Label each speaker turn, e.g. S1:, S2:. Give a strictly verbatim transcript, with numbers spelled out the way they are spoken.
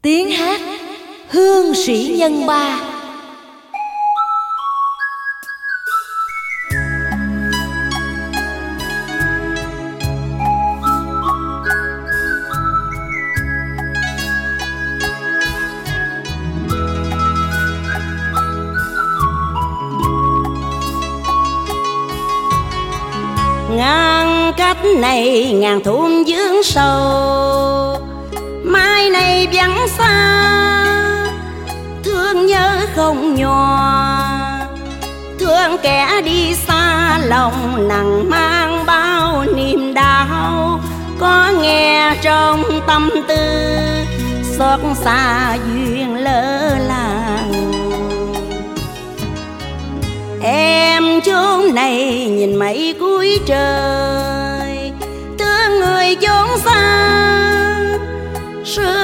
S1: Tiếng hát Hương Sĩ Nhân Ba.
S2: Ngàn cách này ngàn thôn dưỡng sầu, mai này vắng xa thương nhớ không nhòa. Thương kẻ đi xa lòng nặng mang bao niềm đau, có nghe trong tâm tư xót xa duyên lỡ làng. Em chốn này nhìn mấy cuối trời, thương người chốn xa.